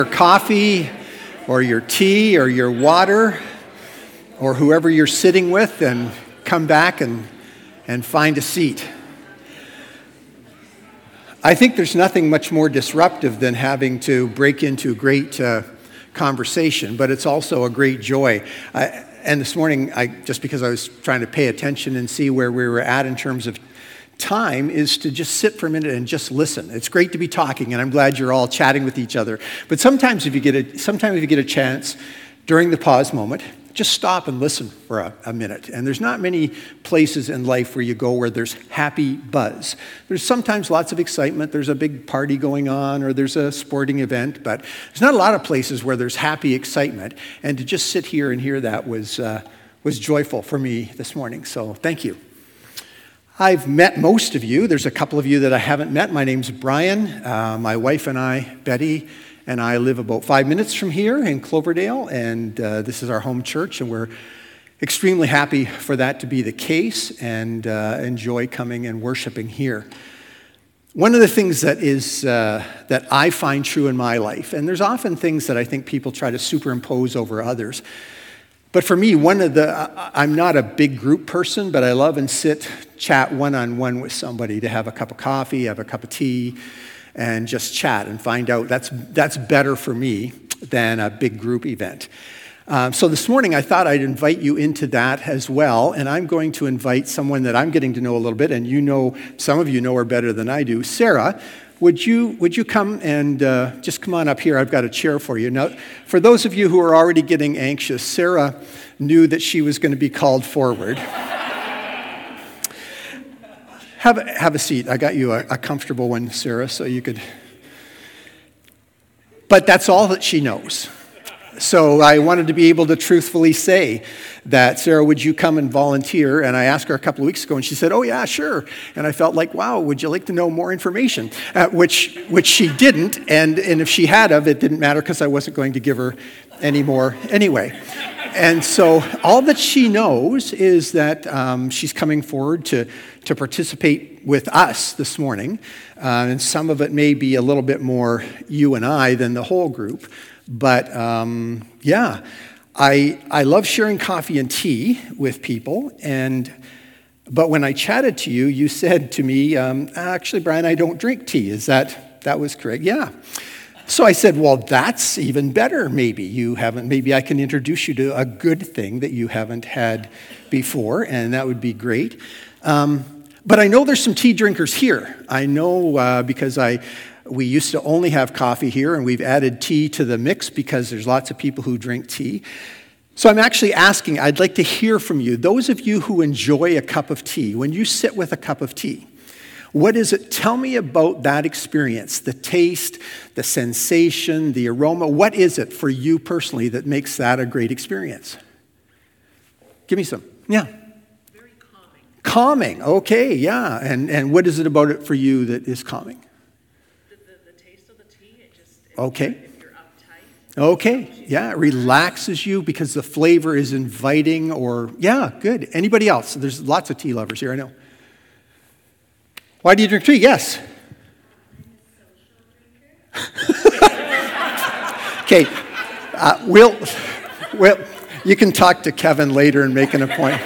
Your coffee or your tea or your water or whoever you're sitting with, and come back and find a seat. I think there's nothing much more disruptive than having to break into great conversation, but it's also a great joy. And this morning, just because I was trying to pay attention and see where we were at in terms of time, is to just sit for a minute and just listen. It's great to be talking, and I'm glad you're all chatting with each other. But sometimes if you get a chance during the pause moment, just stop and listen for a minute. And there's not many places in life where you go where there's happy buzz. There's sometimes lots of excitement. There's a big party going on, or there's a sporting event, but there's not a lot of places where there's happy excitement. And to just sit here and hear that was joyful for me this morning. So thank you. I've met most of you. There's a couple of you that I haven't met. My name's Brian. My wife and I, Betty, and I live about 5 minutes from here in Cloverdale, and this is our home church, and we're extremely happy for that to be the case, and enjoy coming and worshiping here. One of the things that I find true in my life, and there's often things that I think people try to superimpose over others, but for me, I'm not a big group person, but I love and chat one-on-one with somebody, to have a cup of coffee, have a cup of tea, and just chat and find out. That's better for me than a big group event. So this morning, I thought I'd invite you into that as well, and I'm going to invite someone that I'm getting to know a little bit, and some of you know her better than I do. Sarah, would you come and just come on up here? I've got a chair for you. Now, for those of you who are already getting anxious, Sarah knew that she was going to be called forward. Have a seat. I got you a comfortable one, Sarah, so you could. But that's all that she knows. So I wanted to be able to truthfully say that, Sarah, would you come and volunteer? And I asked her a couple of weeks ago, and she said, oh, yeah, sure. And I felt like, wow, would you like to know more information? Which she didn't, and if she had it didn't matter, because I wasn't going to give her any more anyway. And so all that she knows is that she's coming forward to participate with us this morning. And some of it may be a little bit more you and I than the whole group. But yeah, I love sharing coffee and tea with people. But when I chatted to you, you said to me, actually, Brian, I don't drink tea. That was correct? Yeah. So I said, well, that's even better, maybe. Maybe I can introduce you to a good thing that you haven't had before, and that would be great. But I know there's some tea drinkers here. I know because we used to only have coffee here, and we've added tea to the mix because there's lots of people who drink tea. So I'm actually asking, I'd like to hear from you, those of you who enjoy a cup of tea, when you sit with a cup of tea, what is it? Tell me about that experience, the taste, the sensation, the aroma. What is it for you personally that makes that a great experience? Give me some. Yeah. Very calming. Calming. Okay, yeah. And what is it about it for you that is calming? The taste of the tea, okay. If you're uptight. Okay, yeah, it relaxes you because the flavor is inviting, yeah, good. Anybody else? There's lots of tea lovers here, I know. Why do you drink tea? Yes. Okay, we'll, you can talk to Kevin later and make an appointment.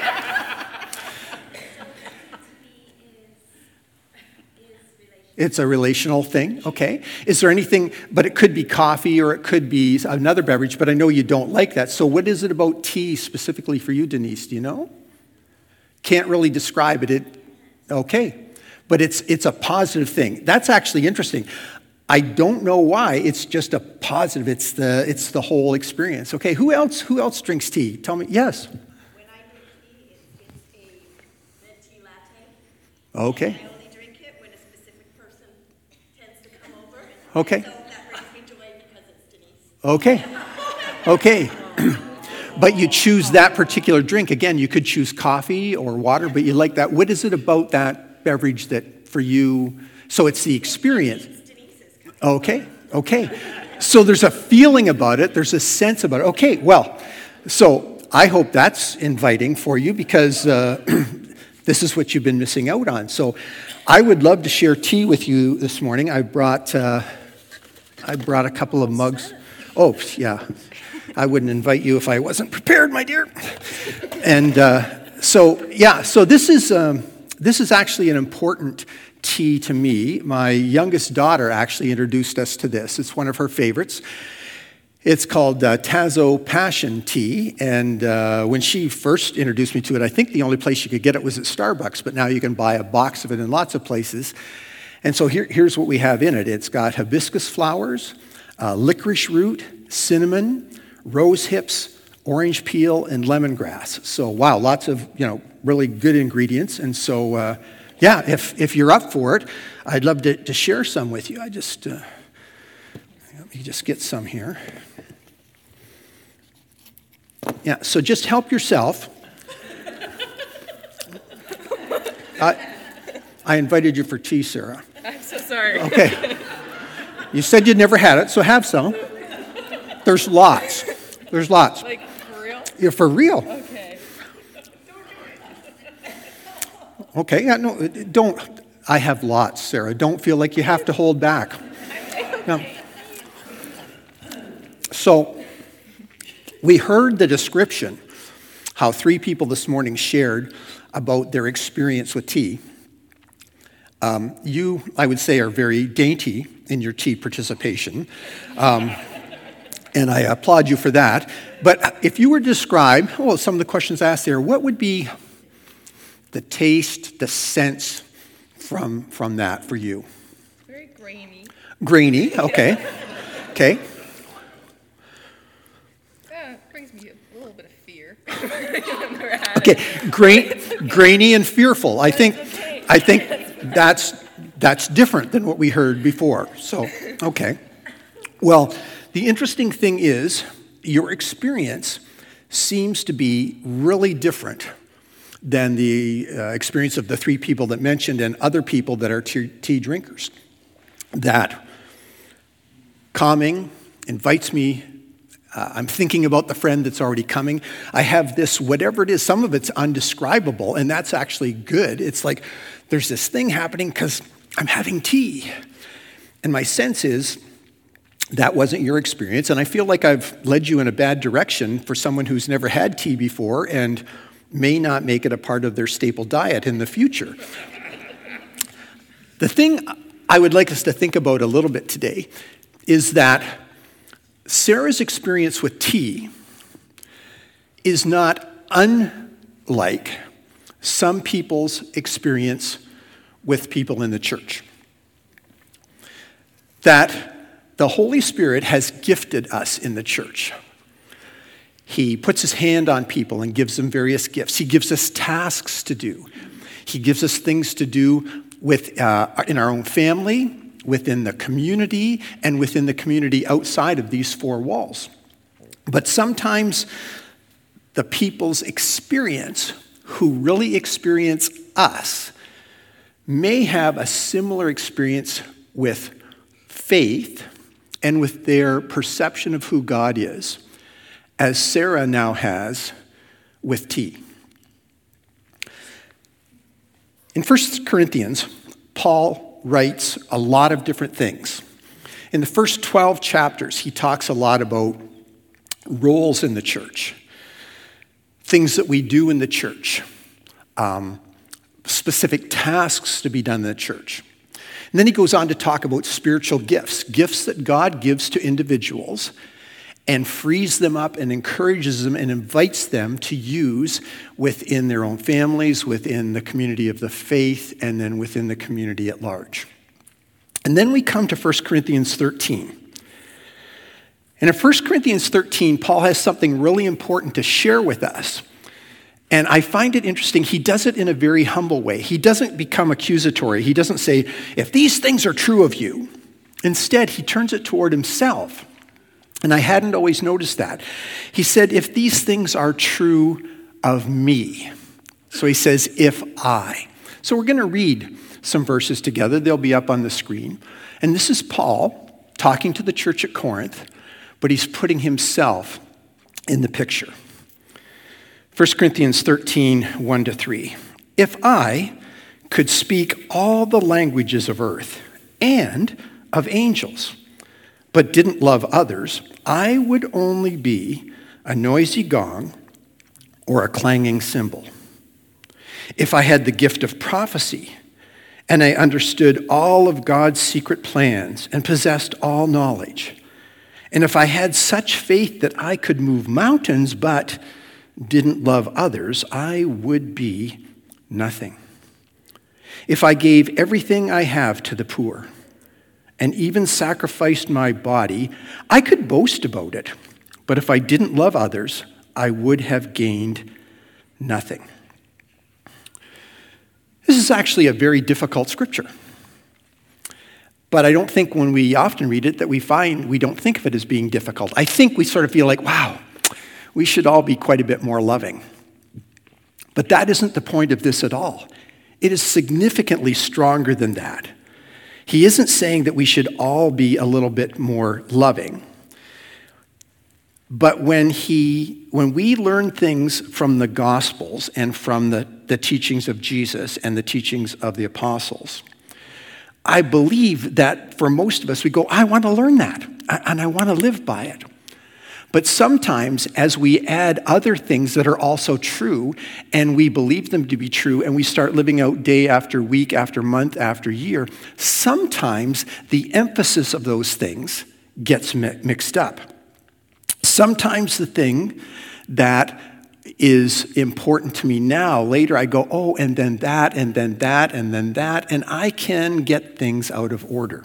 It's a relational thing, okay. Is there anything, but it could be coffee or it could be another beverage, but I know you don't like that. So what is it about tea specifically for you, Denise? Do you know? Can't really describe it. Okay. But it's a positive thing. That's actually interesting. I don't know why. It's just a positive. It's the whole experience. Okay, who else drinks tea? Tell me. Yes. When I drink tea, it's a red tea latte. Okay. And I only drink it when a specific person tends to come over. Okay. So that brings me joy because it's Denise. Okay. But you choose that particular drink. Again, you could choose coffee or water, but you like that. What is it about that beverage that for you, so it's the experience. Okay. So there's a feeling about it, there's a sense about it. Okay, well, so I hope that's inviting for you because this is what you've been missing out on. So I would love to share tea with you this morning. I brought I brought a couple of mugs. Oh, yeah. I wouldn't invite you if I wasn't prepared, my dear. And so this is actually an important tea to me. My youngest daughter actually introduced us to this. It's one of her favorites. It's called Tazo Passion Tea, and when she first introduced me to it, I think the only place you could get it was at Starbucks, but now you can buy a box of it in lots of places. And so here's what we have in it. It's got hibiscus flowers, licorice root, cinnamon, rose hips, orange peel, and lemongrass. So wow, lots of really good ingredients. And so if you're up for it, I'd love to share some with you. Let me just get some here. Yeah, so just help yourself. I invited you for tea, Sarah. I'm so sorry. Okay. You said you'd never had it, so have some. There's lots. Like, for real? Yeah, for real. Okay. Okay, yeah, no, don't. I have lots, Sarah. Don't feel like you have to hold back. Yeah. So, we heard the description, how 3 people this morning shared about their experience with tea. You, I would say, are very dainty in your tea participation, and I applaud you for that. But if you were to describe, some of the questions asked there, what would be the taste, the sense from that for you? Very grainy. Grainy, okay. Okay. Brings me a little bit of fear. I've never had Okay, it. grainy and fearful. I think okay. that's different than what we heard before. So, okay. Well, the interesting thing is your experience seems to be really different than the experience of the 3 people that mentioned and other people that are tea drinkers. That calming, invites me. I'm thinking about the friend that's already coming. I have this, whatever it is, some of it's undescribable, and that's actually good. It's like there's this thing happening because I'm having tea. And my sense is that wasn't your experience, and I feel like I've led you in a bad direction for someone who's never had tea before and may not make it a part of their staple diet in the future. The thing I would like us to think about a little bit today is that Sarah's experience with tea is not unlike some people's experience with people in the church. That the Holy Spirit has gifted us in the church. He puts his hand on people and gives them various gifts. He gives us tasks to do. He gives us things to do in our own family, within the community, and within the community outside of these 4 walls. But sometimes the people's experience, who really experience us, may have a similar experience with faith and with their perception of who God is, as Sarah now has with tea. In 1 Corinthians, Paul writes a lot of different things. In the first 12 chapters, he talks a lot about roles in the church, things that we do in the church, specific tasks to be done in the church. And then he goes on to talk about spiritual gifts, gifts that God gives to individuals and frees them up and encourages them and invites them to use within their own families, within the community of the faith, and then within the community at large. And then we come to 1 Corinthians 13. And in 1 Corinthians 13, Paul has something really important to share with us. And I find it interesting. He does it in a very humble way. He doesn't become accusatory. He doesn't say, if these things are true of you. Instead, he turns it toward himself. And I hadn't always noticed that. He said, if these things are true of me. So he says, if I. So we're going to read some verses together. They'll be up on the screen. And this is Paul talking to the church at Corinth, but he's putting himself in the picture. 1 Corinthians 13, 1-3. If I could speak all the languages of earth and of angels, but didn't love others, I would only be a noisy gong or a clanging cymbal. If I had the gift of prophecy and I understood all of God's secret plans and possessed all knowledge, and if I had such faith that I could move mountains but didn't love others, I would be nothing. If I gave everything I have to the poor and even sacrificed my body, I could boast about it. But if I didn't love others, I would have gained nothing. This is actually a very difficult scripture. But I don't think when we often read it that we don't think of it as being difficult. I think we sort of feel like, wow, we should all be quite a bit more loving. But that isn't the point of this at all. It is significantly stronger than that. He isn't saying that we should all be a little bit more loving. But when we learn things from the Gospels and from the teachings of Jesus and the teachings of the apostles, I believe that for most of us, we go, I want to learn that, and I want to live by it. But sometimes as we add other things that are also true, and we believe them to be true, and we start living out day after week, after month, after year, sometimes the emphasis of those things gets mixed up. Sometimes the thing that is important to me now, later I go, oh, and then that, and then that, and then that, and I can get things out of order.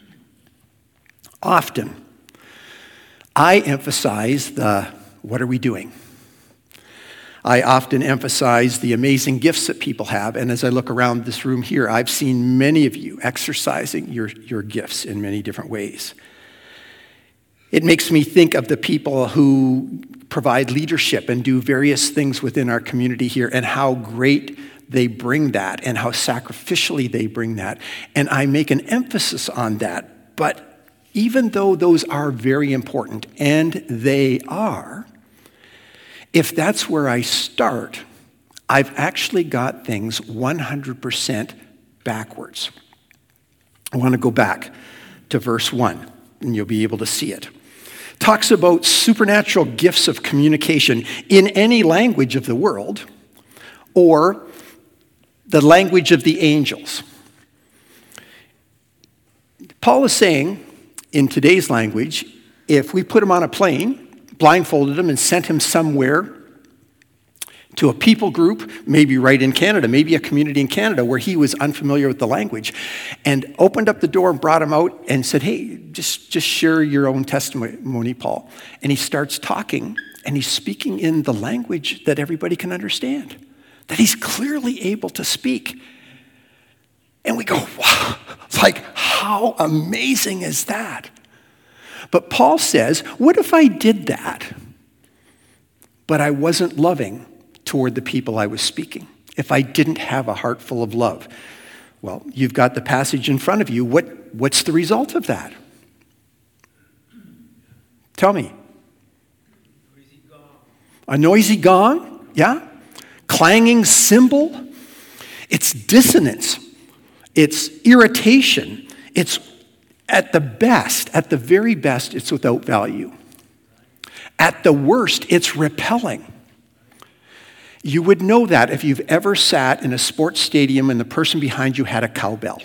Often, I emphasize what are we doing? I often emphasize the amazing gifts that people have, and as I look around this room here, I've seen many of you exercising your gifts in many different ways. It makes me think of the people who provide leadership and do various things within our community here and how great they bring that and how sacrificially they bring that. And I make an emphasis on that. But even though those are very important, and they are, if that's where I start, I've actually got things 100% backwards. I want to go back to verse 1, and you'll be able to see it. Talks about supernatural gifts of communication in any language of the world or the language of the angels. Paul is saying, in today's language, if we put him on a plane, blindfolded him, and sent him somewhere to a people group, maybe right in Canada, maybe a community in Canada where he was unfamiliar with the language, and opened up the door and brought him out and said, hey, just share your own testimony, Paul. And he starts talking, and he's speaking in the language that everybody can understand, that he's clearly able to speak. And we go, wow, like, how amazing is that? But Paul says, what if I did that, but I wasn't loving toward the people I was speaking? If I didn't have a heart full of love? Well, you've got the passage in front of you. What's the result of that? Tell me. A noisy gong? Yeah? Clanging cymbal? It's dissonance. It's irritation. It's at the best, at the very best, it's without value. At the worst, it's repelling. You would know that if you've ever sat in a sports stadium and the person behind you had a cowbell.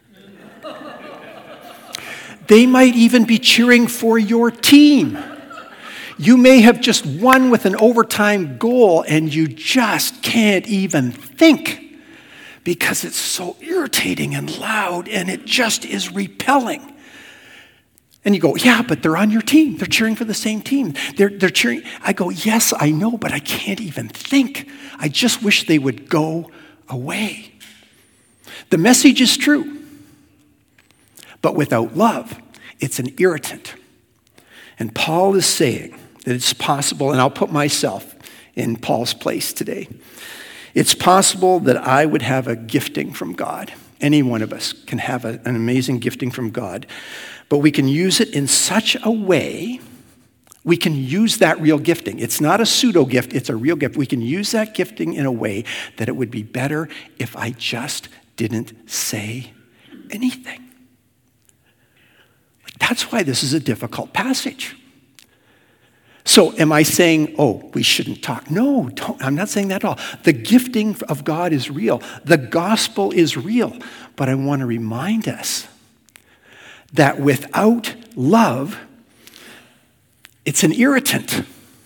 They might even be cheering for your team. You may have just won with an overtime goal and you just can't even think because it's so irritating and loud and it just is repelling. And you go, yeah, but they're on your team. They're cheering for the same team. They're cheering. I go, yes, I know, but I can't even think. I just wish they would go away. The message is true, but without love, it's an irritant. And Paul is saying that it's possible, and I'll put myself in Paul's place today. It's possible that I would have a gifting from God. Any one of us can have an amazing gifting from God. But we can use it in such a way, we can use that real gifting. It's not a pseudo gift, it's a real gift. We can use that gifting in a way that it would be better if I just didn't say anything. That's why this is a difficult passage. So am I saying, oh, we shouldn't talk? No, I'm not saying that at all. The gifting of God is real. The gospel is real. But I want to remind us that without love, it's an irritant.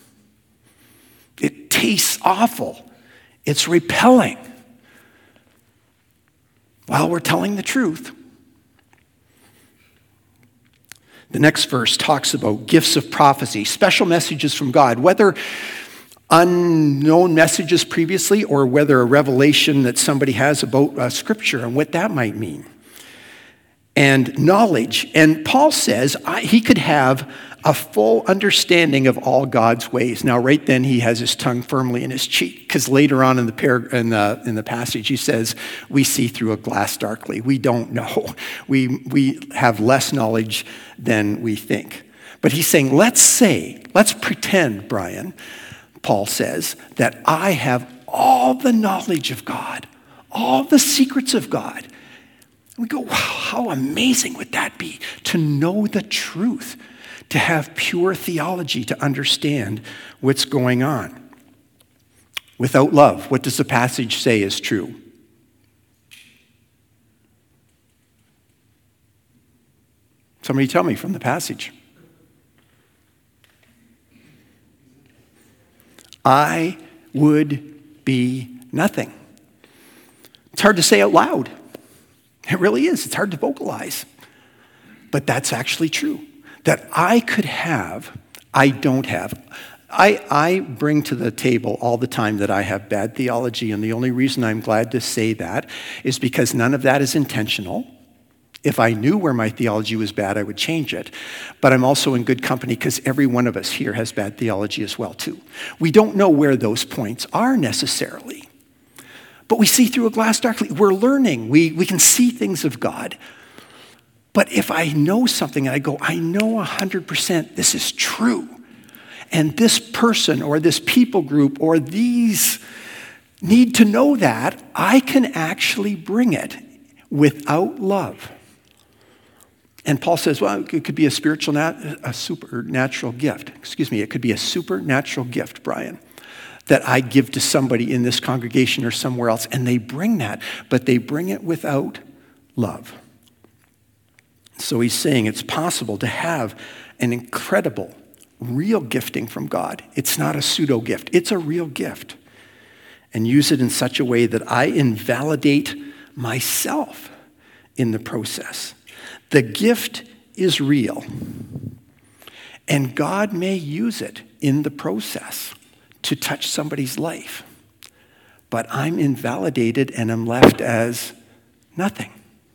It tastes awful. It's repelling. While we're telling the truth. The next verse talks about gifts of prophecy, special messages from God, whether unknown messages previously or whether a revelation that somebody has about Scripture and what that might mean. And knowledge. And Paul says he could have a full understanding of all God's ways. Now, right then, he has his tongue firmly in his cheek, because later on in the passage, he says, we see through a glass darkly. We don't know. We have less knowledge than we think. But he's saying, let's pretend, Brian, Paul says, that I have all the knowledge of God, all the secrets of God. We go, wow, how amazing would that be to know the truth, to have pure theology, to understand what's going on. Without love, what does the passage say is true? Somebody tell me from the passage. I would be nothing. It's hard to say out loud. It really is. It's hard to vocalize. But that's actually true. That I could have, I don't have. I bring to the table all the time that I have bad theology, and the only reason I'm glad to say that is because none of that is intentional. If I knew where my theology was bad, I would change it. But I'm also in good company because every one of us here has bad theology as well, too. We don't know where those points are necessarily. But we see through a glass darkly. We're learning. We can see things of God. But if I know something and I go, I know 100% this is true, and this person or this people group or these need to know that, I can actually bring it without love. And Paul says, well, it could be a supernatural gift. It could be a supernatural gift, Brian, that I give to somebody in this congregation or somewhere else, and they bring that, but they bring it without love. So he's saying it's possible to have an incredible, real gifting from God. It's not a pseudo gift. It's a real gift. And use it in such a way that I invalidate myself in the process. The gift is real. And God may use it in the process to touch somebody's life. But I'm invalidated and I'm left as nothing.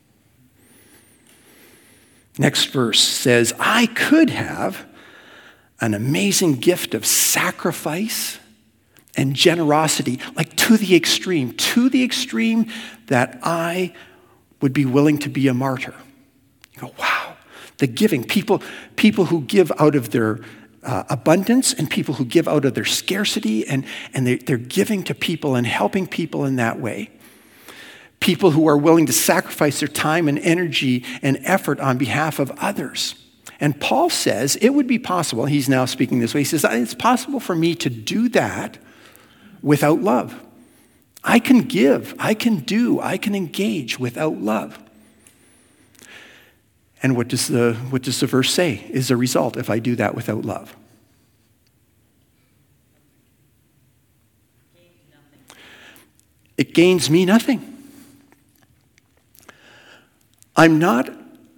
Next verse says, I could have an amazing gift of sacrifice and generosity, like to the extreme that I would be willing to be a martyr. You go, wow, the giving. People who give out of their abundance and people who give out of their scarcity and they're giving to people and helping people in that way. People who are willing to sacrifice their time and energy and effort on behalf of others. And Paul says it would be possible, he's now speaking this way, he says, it's possible for me to do that without love. I can give, I can engage without love. And what does the verse say is the result if I do that without love? It gains me nothing. I'm not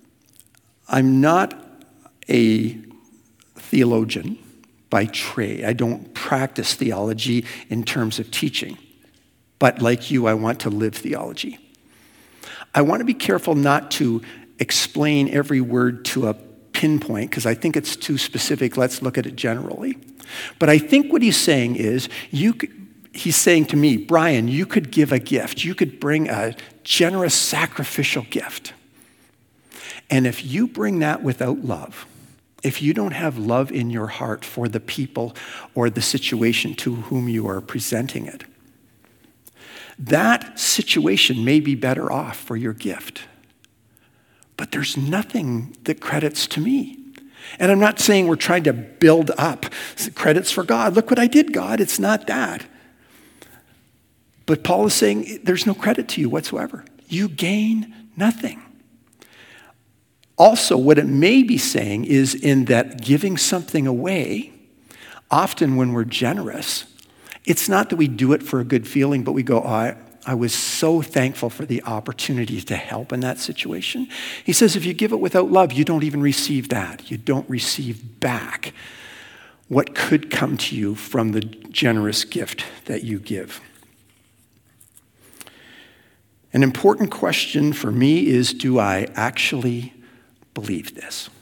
a theologian by trade. I don't practice theology in terms of teaching. But like you, I want to live theology. I want to be careful not to explain every word to a pinpoint because I think it's too specific. Let's look at it generally. But I think what he's saying is, he's saying to me, Brian, you could give a gift. You could bring a generous sacrificial gift. And if you bring that without love, if you don't have love in your heart for the people or the situation to whom you are presenting it, that situation may be better off for your gift. but there's nothing that credits to me. And I'm not saying we're trying to build up credits for God. Look what I did, God. It's not that. But Paul is saying there's no credit to you whatsoever. You gain nothing. Also, what it may be saying is in that giving something away, often when we're generous, it's not that we do it for a good feeling, but we go, I was so thankful for the opportunity to help in that situation. He says, if you give it without love, you don't even receive that. You don't receive back what could come to you from the generous gift that you give. An important question for me is, do I actually believe this?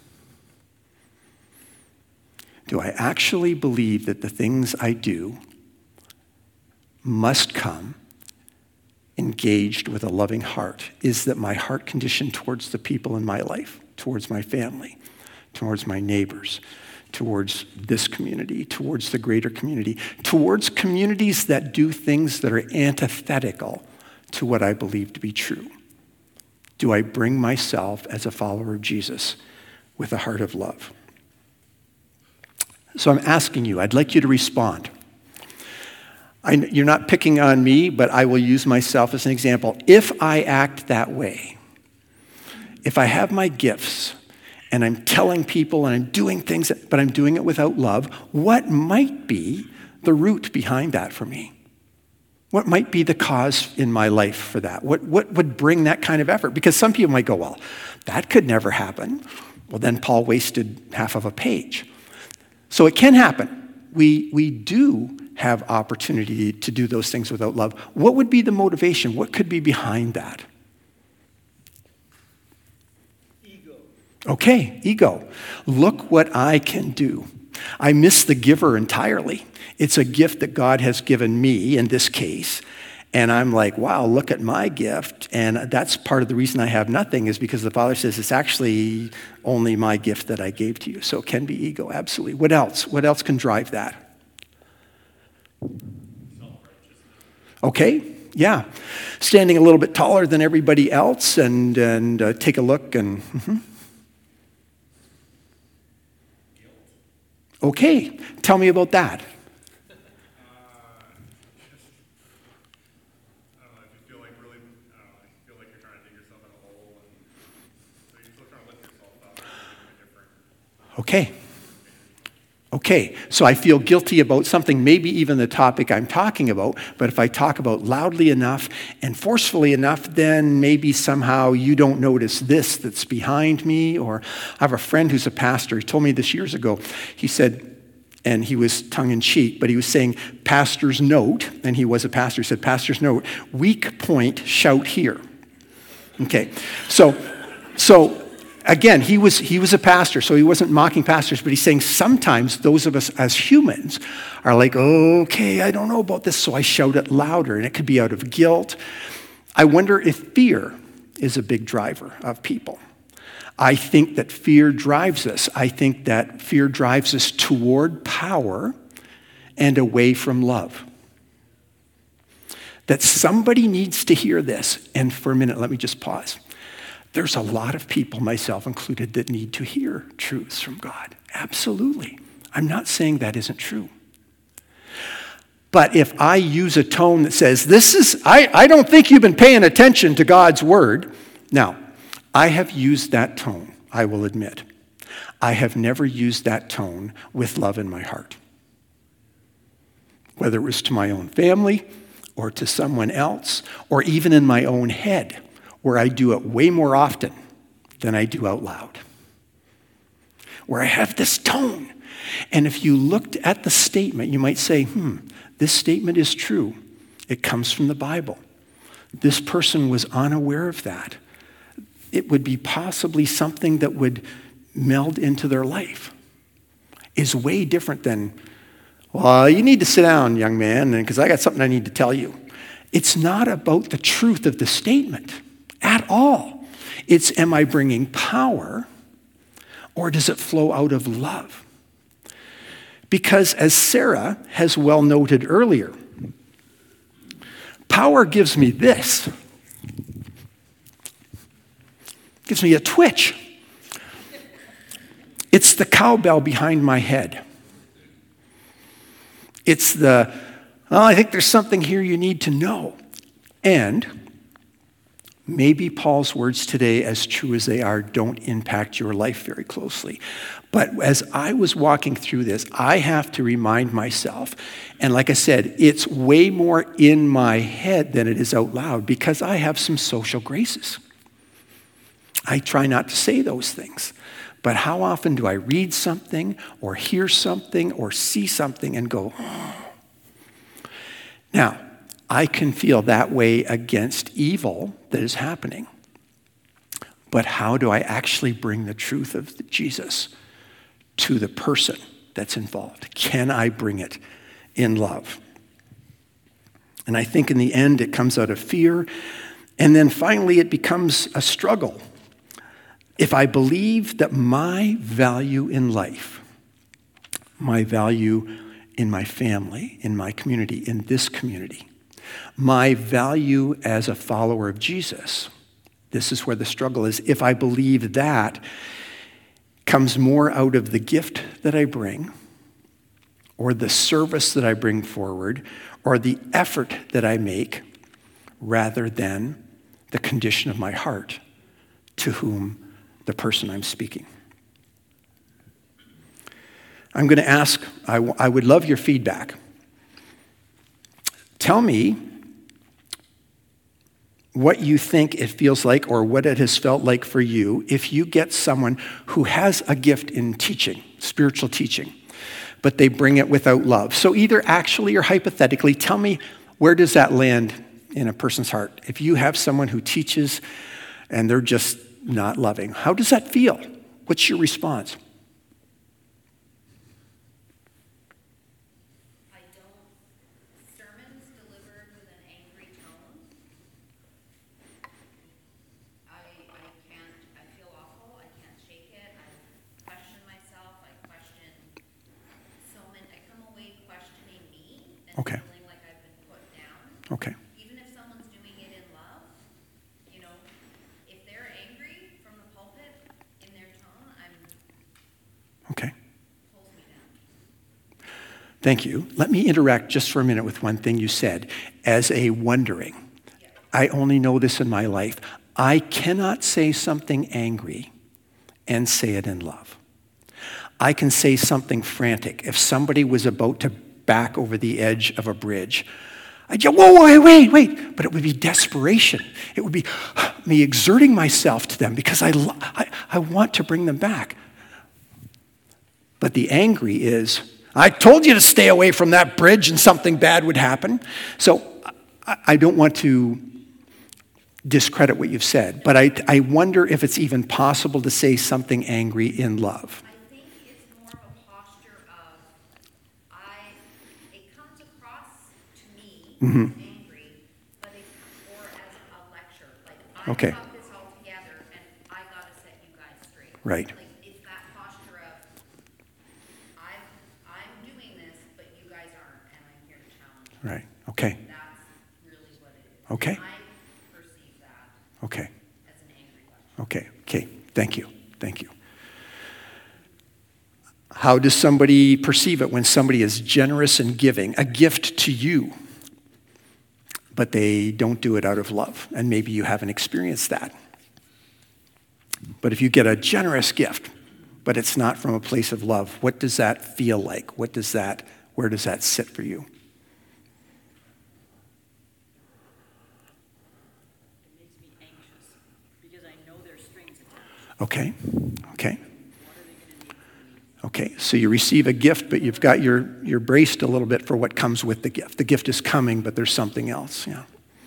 Do I actually believe that the things I do must come engaged with a loving heart? Is that my heart condition towards the people in my life, towards my family, towards my neighbors, towards this community, towards the greater community, towards communities that do things that are antithetical to what I believe to be true? Do I bring myself as a follower of Jesus with a heart of love? So I'm asking you, I'd like you to respond. You're not picking on me, but I will use myself as an example. If I act that way, if I have my gifts and I'm telling people and I'm doing things, but I'm doing it without love, what might be the root behind that for me? What might be the cause in my life for that? What would bring that kind of effort? Because some people might go, well, that could never happen. Well, then Paul wasted half of a page. So it can happen. We do have opportunity to do those things without love. What would be the motivation? What could be behind that? Ego. Okay, ego. Look what I can do. I miss the giver entirely. It's a gift that God has given me in this case. And I'm like, wow, look at my gift. And that's part of the reason I have nothing is because the Father says it's actually only my gift that I gave to you. So it can be ego, absolutely. What else? What else can drive that? Okay, yeah. Standing a little bit taller than everybody else and take a look and... Okay, tell me about that. Okay, so I feel guilty about something, maybe even the topic I'm talking about, but if I talk about loudly enough and forcefully enough, then maybe somehow you don't notice this that's behind me. Or I have a friend who's a pastor. He told me this years ago. He said, and he was tongue-in-cheek, but he was saying, pastor's note, and he was a pastor. He said, pastor's note, weak point, shout here. Okay, so again, he was a pastor, so he wasn't mocking pastors, but he's saying sometimes those of us as humans are like, okay, I don't know about this, so I shout it louder, and it could be out of guilt. I wonder if fear is a big driver of people. I think that fear drives us. I think that fear drives us toward power and away from love. That somebody needs to hear this, and for a minute, let me just pause. There's a lot of people, myself included, that need to hear truths from God. Absolutely. I'm not saying that isn't true. But if I use a tone that says, I don't think you've been paying attention to God's word. Now, I have used that tone, I will admit. I have never used that tone with love in my heart. Whether it was to my own family or to someone else, or even in my own head, where I do it way more often than I do out loud. Where I have this tone. And if you looked at the statement, you might say, this statement is true. It comes from the Bible. This person was unaware of that. It would be possibly something that would meld into their life. Is way different than, well, you need to sit down, young man, because I got something I need to tell you. It's not about the truth of the statement at all. It's, am I bringing power or does it flow out of love? Because as Sarah has well noted earlier, power gives me this. Gives me a twitch. It's the cowbell behind my head. It's I think there's something here you need to know. And maybe Paul's words today, as true as they are, don't impact your life very closely. But as I was walking through this, I have to remind myself, and like I said, it's way more in my head than it is out loud because I have some social graces. I try not to say those things. But how often do I read something or hear something or see something and go, oh. Now, I can feel that way against evil that is happening. But how do I actually bring the truth of Jesus to the person that's involved? Can I bring it in love? And I think in the end it comes out of fear. And then finally it becomes a struggle. If I believe that my value in life, my value in my family, in my community, in this community, my value as a follower of Jesus, this is where the struggle is. If I believe that comes more out of the gift that I bring, or the service that I bring forward, or the effort that I make, rather than the condition of my heart to whom the person I'm speaking. I'm going to ask, I would love your feedback. Tell me what you think it feels like or what it has felt like for you if you get someone who has a gift in teaching, spiritual teaching, but they bring it without love. So either actually or hypothetically, tell me where does that land in a person's heart? If you have someone who teaches and they're just not loving, how does that feel? What's your response? Sermons delivered with an angry tone. I feel awful. I can't shake it. I question myself. I come away questioning me and Okay. feeling like I've been put down. Okay. Even if someone's doing it in love, if they're angry from the pulpit in their tone, Okay. pulls me down. Thank you. Let me interact just for a minute with one thing you said. As a wondering, I only know this in my life. I cannot say something angry and say it in love. I can say something frantic. If somebody was about to back over the edge of a bridge, I'd yell, whoa, wait. But it would be desperation. It would be me exerting myself to them because I want to bring them back. But the angry is, I told you to stay away from that bridge and something bad would happen. So I don't want to discredit what you've said, but I wonder if it's even possible to say something angry in love. I think it's more of a posture of, it comes across to me angry, but or as a lecture. Like, I Okay. got this all together and I got to set you guys straight. Right. Like, it's that posture of, I'm doing this, but you guys aren't, and I'm here to challenge you. Right. Okay. That's really what it is. Okay. I perceive that Okay. as an angry lecture. Okay. Thank you. How does somebody perceive it when somebody is generous and giving a gift to you, but they don't do it out of love? And maybe you haven't experienced that. But if you get a generous gift, but it's not from a place of love, what does that feel like? Where does that sit for you? It makes me anxious because I know there's strings attached. Okay. What are they going to need from me? Okay, so you receive a gift, but you're braced a little bit for what comes with the gift. The gift is coming, but there's something else, yeah.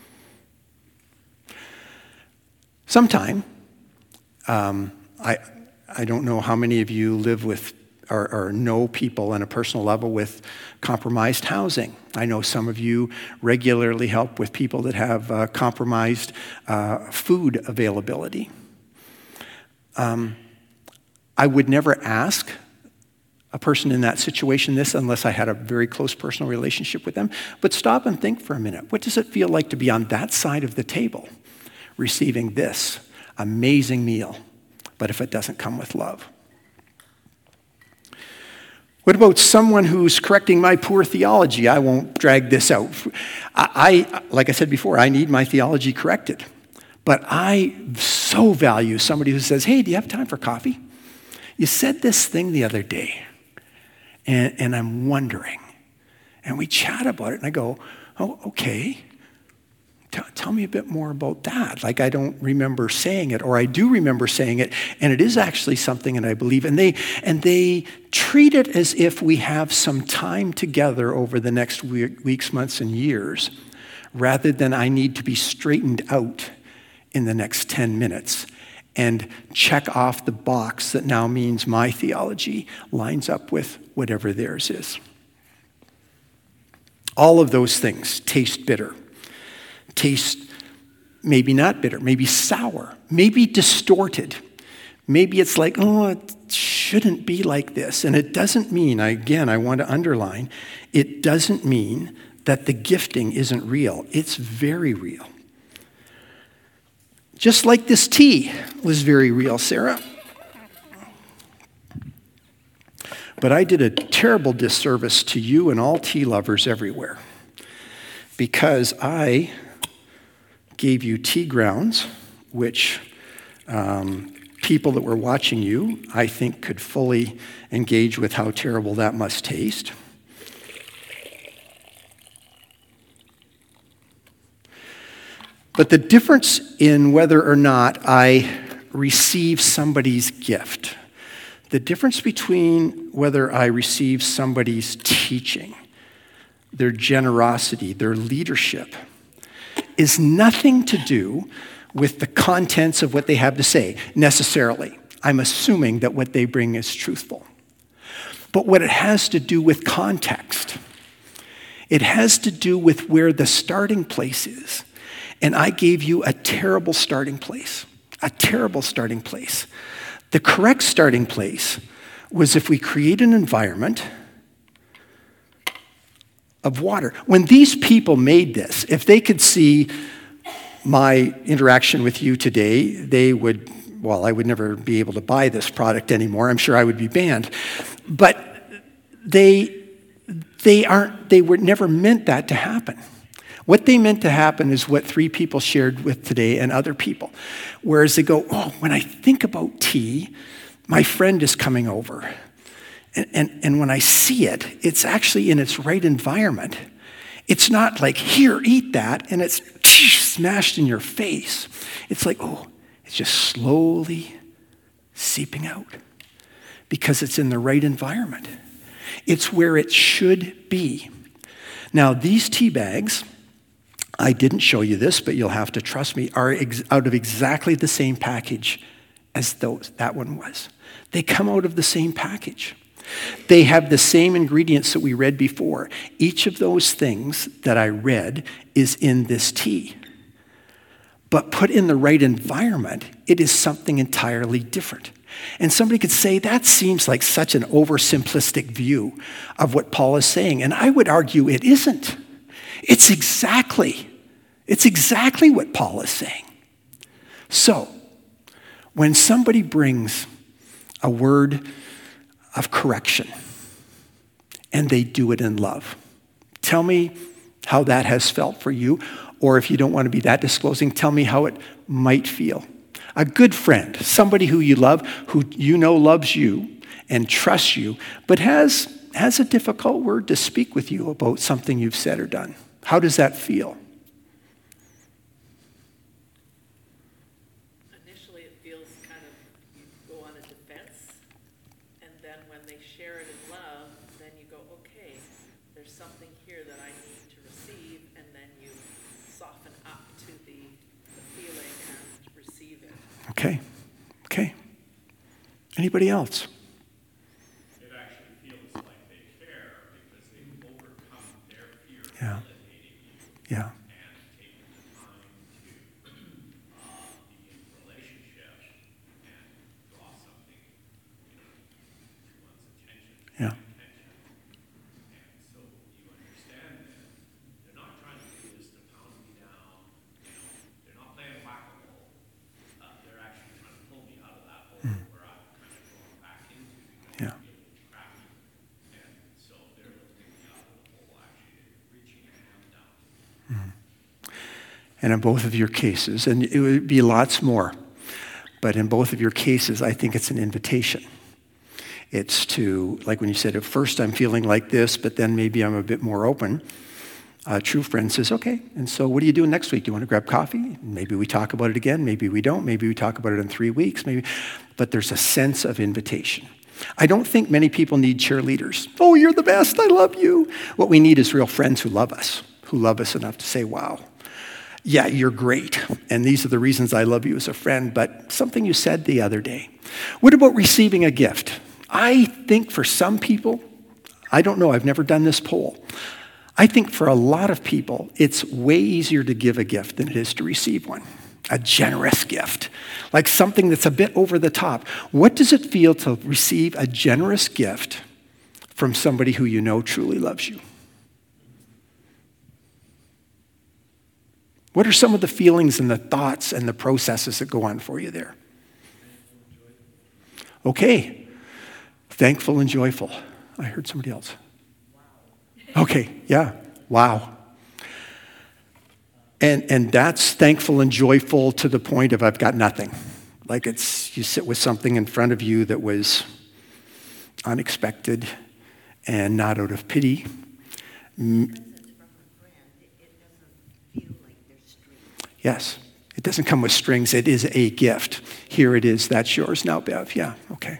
Sometime, I don't know how many of you live with or know people on a personal level with compromised housing. I know some of you regularly help with people that have compromised food availability. I would never ask a person in that situation this unless I had a very close personal relationship with them. But stop and think for a minute. What does it feel like to be on that side of the table receiving this? amazing meal, but if it doesn't come with love. What about someone who's correcting my poor theology? I won't drag this out. Like I said before, I need my theology corrected. But I so value somebody who says, hey, do you have time for coffee? You said this thing the other day, and I'm wondering. And we chat about it, and I go, oh, okay. Tell me a bit more about that. Like, I don't remember saying it, or I do remember saying it, and it is actually something that I believe. And they treat it as if we have some time together over the next weeks, months, and years, rather than I need to be straightened out in the next 10 minutes and check off the box that now means my theology lines up with whatever theirs is. All of those things taste bitter. Taste maybe not bitter, maybe sour, maybe distorted. Maybe it's like, oh, it shouldn't be like this. And it doesn't mean, again, I want to underline, it doesn't mean that the gifting isn't real. It's very real. Just like this tea was very real, Sarah. But I did a terrible disservice to you and all tea lovers everywhere, because I gave you tea grounds, which people that were watching you, I think, could fully engage with how terrible that must taste. But the difference in whether or not I receive somebody's gift, the difference between whether I receive somebody's teaching, their generosity, their leadership, is nothing to do with the contents of what they have to say, necessarily. I'm assuming that what they bring is truthful. But what it has to do with context, it has to do with where the starting place is. And I gave you a terrible starting place, a terrible starting place. The correct starting place was if we create an environment of water. When these people made this, if they could see my interaction with you today, they would, well, I would never be able to buy this product anymore. I'm sure I would be banned. But they were never meant that to happen. What they meant to happen is what 3 people shared with today and other people. Whereas they go, oh, when I think about tea, my friend is coming over. And when I see it, it's actually in its right environment. It's not like, here, eat that, and it's smashed in your face. It's like, oh, it's just slowly seeping out because it's in the right environment. It's where it should be. Now, these tea bags, I didn't show you this, but you'll have to trust me, are out of exactly the same package as that one was. They come out of the same package. They have the same ingredients that we read before. Each of those things that I read is in this tea. But put in the right environment, it is something entirely different. And somebody could say, that seems like such an oversimplistic view of what Paul is saying. And I would argue it isn't. It's exactly what Paul is saying. So, when somebody brings a word of correction, and they do it in love. Tell me how that has felt for you, or if you don't want to be that disclosing, tell me how it might feel. A good friend, somebody who you love, who you know loves you and trusts you, but has a difficult word to speak with you about something you've said or done. How does that feel? Initially, it feels kind of, you go on a defense, and then when they share it in love, then you go, okay, there's something here that I need to receive, and then you soften up to the feeling and receive it. Okay. Anybody else? It actually feels like they care because they've overcome their fear of Yeah. alienating you Yeah. and taken the time to be in relationship and draw something to one's attention. Yeah. And so you understand that they're not trying to do this to pound me down. They're not playing whack-a-mole. They're actually And in both of your cases, and it would be lots more, but in both of your cases, I think it's an invitation. It's to, like when you said, at first I'm feeling like this, but then maybe I'm a bit more open. A true friend says, okay, and so what are you doing next week? Do you want to grab coffee? Maybe we talk about it again. Maybe we don't. Maybe we talk about it in 3 weeks. Maybe, but there's a sense of invitation. I don't think many people need cheerleaders. Oh, you're the best. I love you. What we need is real friends who love us enough to say, wow, yeah, you're great. And these are the reasons I love you as a friend, but something you said the other day. What about receiving a gift? I think for some people, I don't know, I've never done this poll. I think for a lot of people, it's way easier to give a gift than it is to receive one. A generous gift, like something that's a bit over the top. What does it feel to receive a generous gift from somebody who you know truly loves you? What are some of the feelings and the thoughts and the processes that go on for you there? Okay. Thankful and joyful. I heard somebody else. Okay, yeah. Wow. And that's thankful and joyful to the point of I've got nothing. Like it's, you sit with something in front of you that was unexpected and not out of pity. Yes, it doesn't come with strings. It is a gift. Here it is. That's yours now, Bev. Yeah, okay.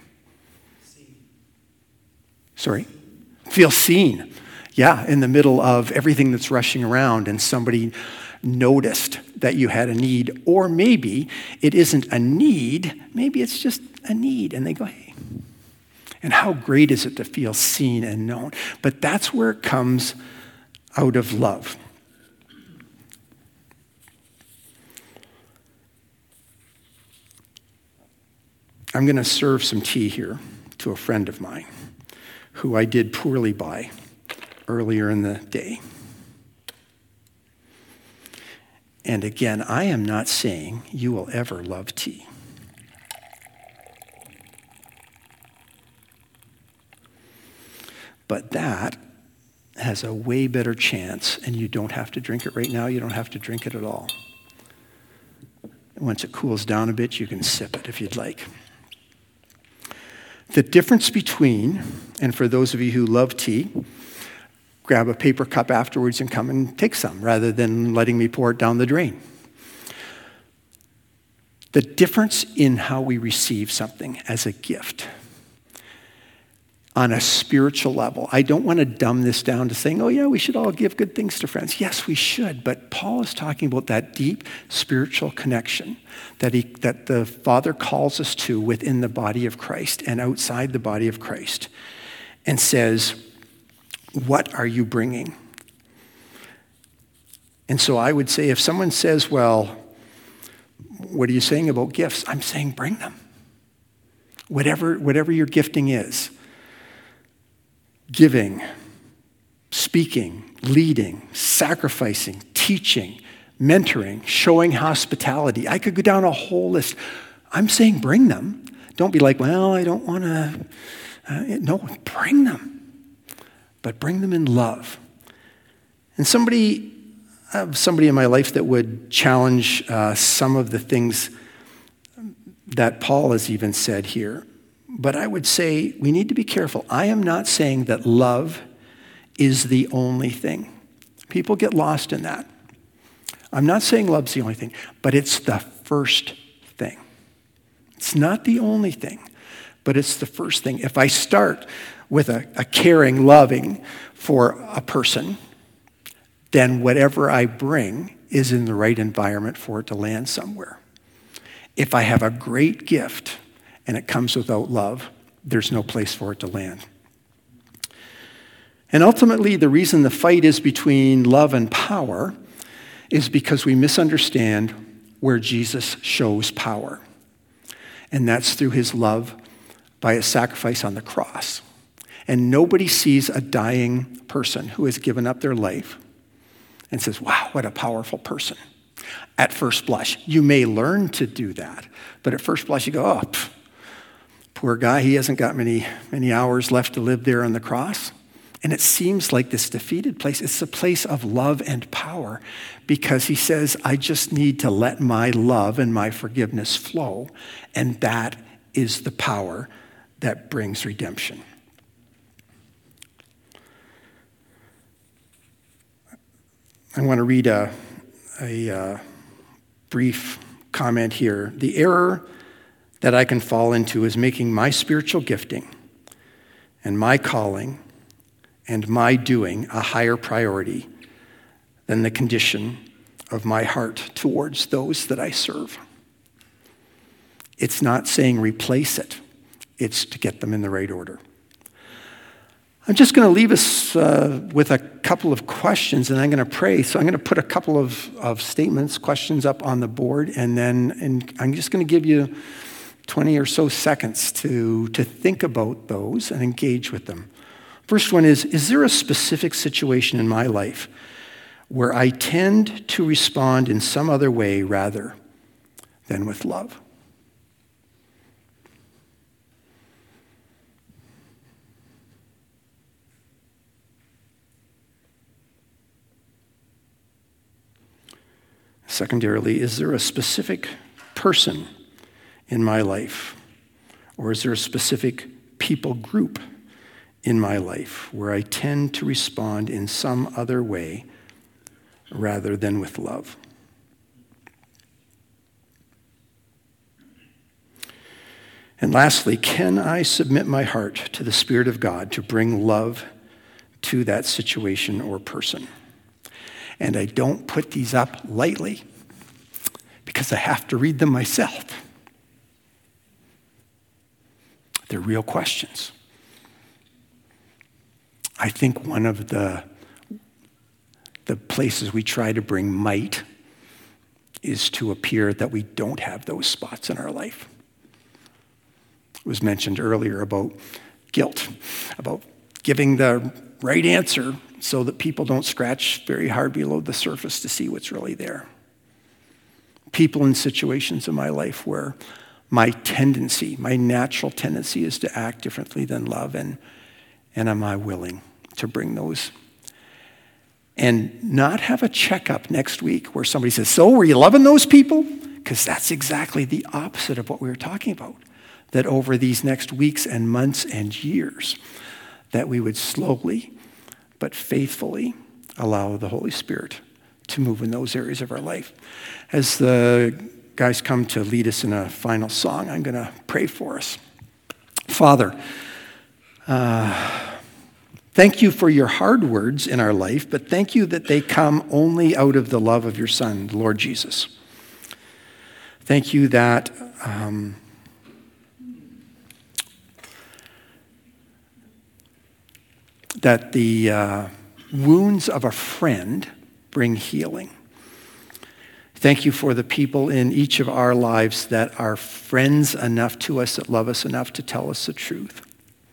Sorry? Feel seen. Yeah, in the middle of everything that's rushing around and somebody noticed that you had a need. Or maybe it isn't a need. Maybe it's just a need. And they go, hey. And how great is it to feel seen and known? But that's where it comes out of love. I'm going to serve some tea here to a friend of mine who I did poorly by earlier in the day. And again, I am not saying you will ever love tea. But that has a way better chance, and you don't have to drink it right now. You don't have to drink it at all. Once it cools down a bit, you can sip it if you'd like. The difference between, and for those of you who love tea, grab a paper cup afterwards and come and take some rather than letting me pour it down the drain. The difference in how we receive something as a gift on a spiritual level. I don't want to dumb this down to saying, oh yeah, we should all give good things to friends. Yes, we should, but Paul is talking about that deep spiritual connection that the Father calls us to within the body of Christ and outside the body of Christ, and says, what are you bringing? And so I would say if someone says, well, what are you saying about gifts? I'm saying bring them. Whatever your gifting is. Giving, speaking, leading, sacrificing, teaching, mentoring, showing hospitality. I could go down a whole list. I'm saying bring them. Don't be like, well, I don't want to. No, bring them. But bring them in love. And somebody in my life that would challenge some of the things that Paul has even said here. But I would say we need to be careful. I am not saying that love is the only thing. People get lost in that. I'm not saying love's the only thing, but it's the first thing. It's not the only thing, but it's the first thing. If I start with a caring, loving for a person, then whatever I bring is in the right environment for it to land somewhere. If I have a great gift and it comes without love, there's no place for it to land. And ultimately, the reason the fight is between love and power is because we misunderstand where Jesus shows power. And that's through his love by his sacrifice on the cross. And nobody sees a dying person who has given up their life and says, wow, what a powerful person. At first blush. You may learn to do that, but at first blush you go, oh, poor guy, he hasn't got many hours left to live there on the cross. And it seems like this defeated place. It's a place of love and power because he says, I just need to let my love and my forgiveness flow. And that is the power that brings redemption. I want to read a brief comment here. The error that I can fall into is making my spiritual gifting and my calling and my doing a higher priority than the condition of my heart towards those that I serve. It's not saying replace it. It's to get them in the right order. I'm just going to leave us with a couple of questions, and I'm going to pray. So I'm going to put a couple of statements, questions up on the board, and I'm just going to give you 20 or so seconds to think about those and engage with them. First one is there a specific situation in my life where I tend to respond in some other way rather than with love? Secondarily, is there a specific person in my life, or is there a specific people group in my life where I tend to respond in some other way rather than with love? And lastly, can I submit my heart to the Spirit of God to bring love to that situation or person? And I don't put these up lightly because I have to read them myself. They're real questions. I think one of the places we try to bring might is to appear that we don't have those spots in our life. It was mentioned earlier about guilt, about giving the right answer so that people don't scratch very hard below the surface to see what's really there. People in situations in my life where my tendency, my natural tendency is to act differently than love, and am I willing to bring those? And not have a checkup next week where somebody says, so were you loving those people? Because that's exactly the opposite of what we were talking about. That over these next weeks and months and years, that we would slowly but faithfully allow the Holy Spirit to move in those areas of our life. As the guys come to lead us in a final song, I'm going to pray for us. Father, thank you for your hard words in our life, but thank you that they come only out of the love of your Son, Lord Jesus. Thank you that that the wounds of a friend bring healing. Thank you for the people in each of our lives that are friends enough to us, that love us enough to tell us the truth.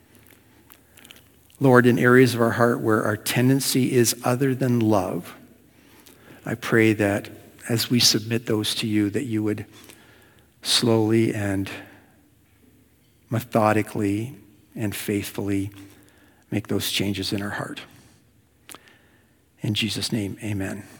Lord, in areas of our heart where our tendency is other than love, I pray that as we submit those to you, that you would slowly and methodically and faithfully make those changes in our heart. In Jesus' name, amen.